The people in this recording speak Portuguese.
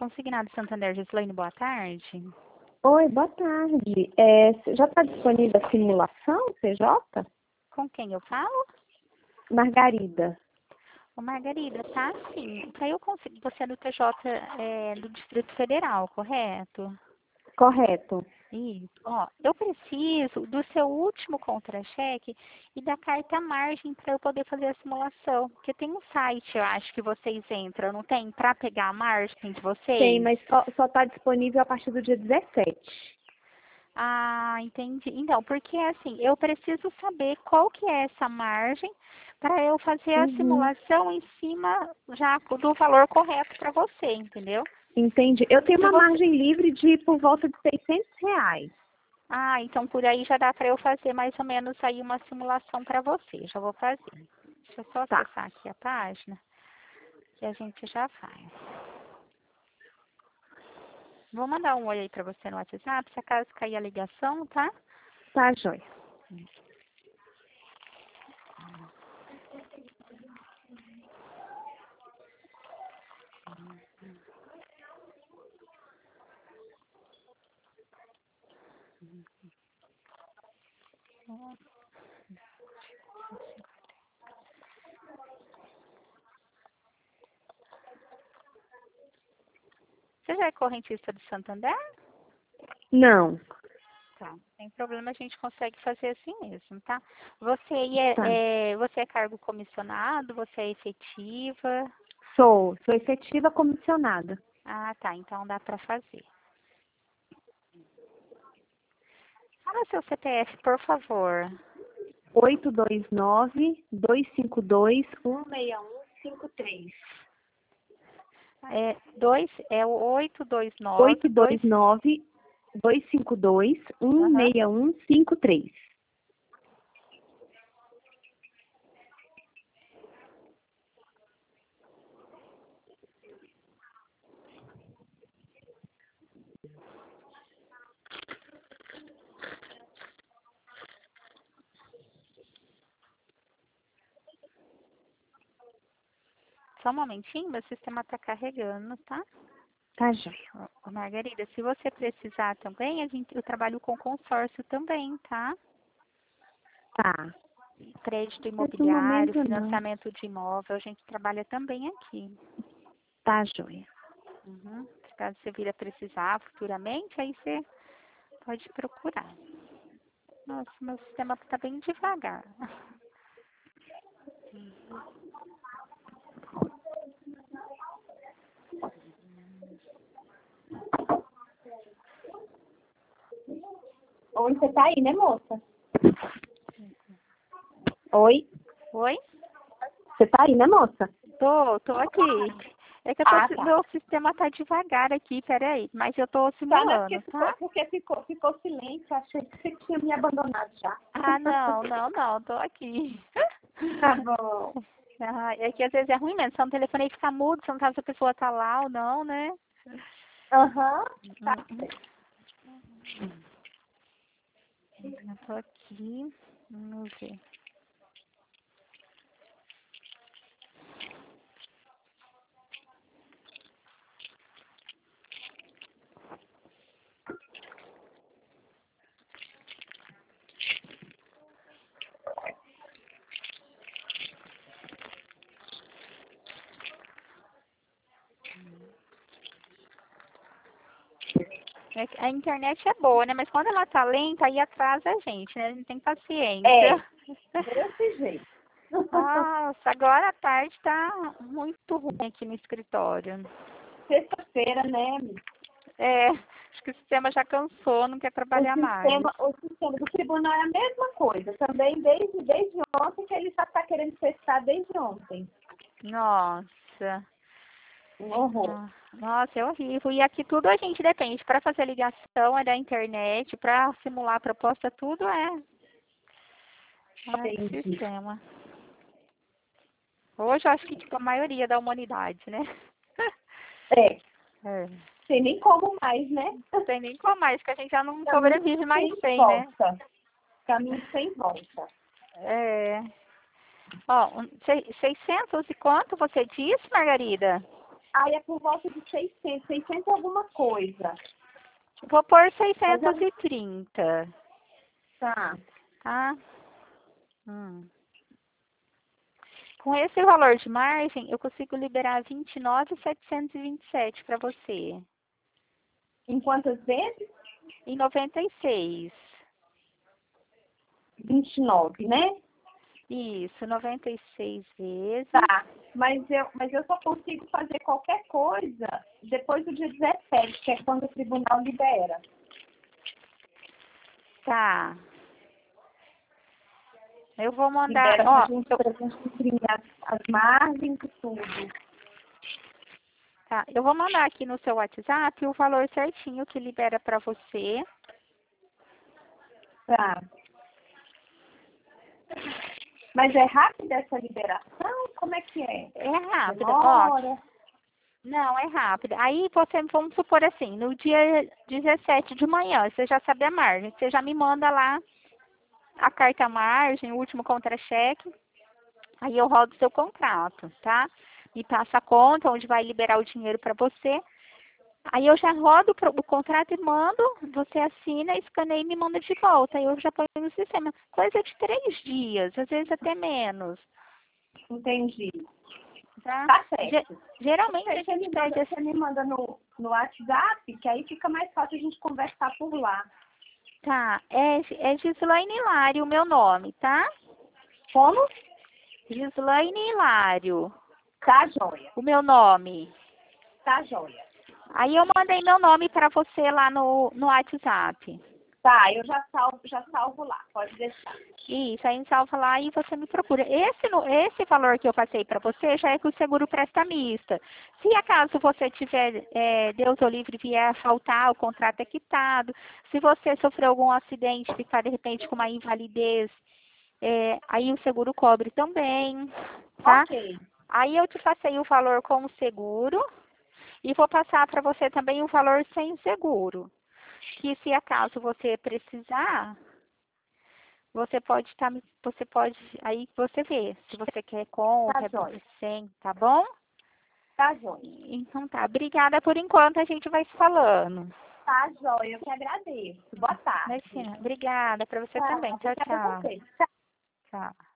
Consignado Santander, Gislaine, boa tarde. Oi, boa tarde. Já está disponível a simulação, CJ? Com quem eu falo? Margarida. Ô, Margarida, tá sim. Para eu conseguir, você é do TJ do Distrito Federal, correto? Correto. Isso. Ó, eu preciso do seu último contra-cheque e da carta margem para eu poder fazer a simulação. Porque tem um site, eu acho, que vocês entram, não tem? Para pegar a margem de vocês? Tem, mas só está disponível a partir do dia 17. Ah, entendi. Então, porque assim, eu preciso saber qual que é essa margem para eu fazer a simulação em cima já do valor correto para você, entendeu? Entendi. Eu tenho Se uma você... margem livre de por volta de R$ 600. Ah, então por aí já dá para eu fazer mais ou menos aí uma simulação para você. Já vou fazer. Deixa eu só Tá. acessar aqui a página que a gente já faz. Vou mandar um oi aí para você no WhatsApp, se acaso cair a ligação, tá? Tá, joia. Você já é correntista do Santander? Não. Tá, sem problema, a gente consegue fazer assim mesmo, tá? Você Tá. você é cargo comissionado, você é efetiva? Sou efetiva comissionada. Ah, tá, então dá para fazer. Fala seu CPF, por favor. 829-252-16153. É o 829 aham. 829-252-16153. Só um momentinho, meu sistema está carregando, tá? Tá, joia. Ô, Margarida, se você precisar também, eu trabalho com consórcio também, tá? Tá. Crédito Nesse imobiliário, momento, não. financiamento de imóvel, a gente trabalha também aqui. Tá, joia. Uhum. Se caso você vir a precisar futuramente, aí você pode procurar. Nossa, meu sistema está bem devagar. Onde você tá aí, né, moça? Oi? Oi? Você tá aí, né, moça? Tô aqui. É que Ah, tá. meu sistema está devagar aqui, peraí. Mas eu tô Tá, não é simulando, porque tá? ficou silêncio. Achei que você tinha me abandonado já. Ah, não, tô aqui. Tá bom. Ah, é que às vezes é ruim mesmo. Se o telefone aí ficar mudo, você não sabe se a pessoa tá lá ou não, né? Aham. Tá. Uhum. Eu tô aqui. Vamos ver. A internet é boa, né? Mas quando ela tá lenta, aí atrasa a gente, né? A gente tem paciência. Desse jeito. Nossa, agora à tarde tá muito ruim aqui no escritório. Sexta-feira, né? É, acho que o sistema já cansou, não quer trabalhar mais. O sistema do tribunal é a mesma coisa. Também desde ontem que ele já está querendo testar desde ontem. Nossa. Um horror. Nossa, é horrível. E aqui tudo a gente depende. Para fazer ligação é da internet, para simular a proposta, tudo é do Entendi. sistema. Hoje eu acho que tipo, a maioria da humanidade, né? É. É. Tem nem como mais, né? Não tem nem como mais, que a gente já não Caminho sobrevive mais sem sem, né? volta. Caminho sem volta. É. Ó, 600 e quanto você disse, Margarida? Aí é por volta de 600 alguma coisa. Vou pôr 630. Tá. Tá? Com esse valor de margem, eu consigo liberar 29.727 para você. Em quantas vezes? Em 96. 29, né? Isso, 96 vezes. Tá. Mas eu só consigo fazer qualquer coisa depois do dia 17, que é quando o tribunal libera. Tá. Eu vou mandar, Libera ó, pra gente imprimir as margens e tudo. tá, eu vou mandar aqui no seu WhatsApp o valor certinho que libera para você. Tá. Mas é rápida essa liberação? Como é que é? É rápido, ó. Demora? Não, é rápido. Aí você, vamos supor assim, no dia 17 de manhã, você já sabe a margem, você já me manda lá a carta margem, o último contra-cheque, aí eu rodo seu contrato, tá? Me passa a conta onde vai liberar o dinheiro para você. Aí eu já rodo o contrato e mando, você assina, escaneia e me manda de volta. Aí eu já ponho no sistema. Coisa de 3 dias, às vezes até menos. Entendi. Tá? Tá certo. Geralmente a gente pede assim. Você me manda no WhatsApp, que aí fica mais fácil a gente conversar por lá. Tá, é Gislaine Hilário o meu nome, tá? Como? Gislaine Hilário, Tá, joia. o meu nome. Tá, joia. Aí eu mandei meu nome para você lá no WhatsApp. Tá, eu já salvo lá, pode deixar. Isso, aí salva lá e você me procura. Esse valor que eu passei para você já é que o seguro prestamista. Se acaso você tiver, Deus o livre, vier a faltar, o contrato é quitado. Se você sofreu algum acidente, ficar de repente com uma invalidez, aí o seguro cobre também, tá? Ok. Aí eu te passei o valor com o seguro e vou passar para você também o valor sem seguro. Que se acaso você precisar, aí você vê se você quer com ou Tá, quer joia. sem, tá bom? Tá, joia. Então tá, obrigada por enquanto, a gente vai se falando. Tá, joia. Eu que agradeço. Boa tarde. Imagina, obrigada para você Tá, também. Tchau, obrigada a tchau. você. Tchau.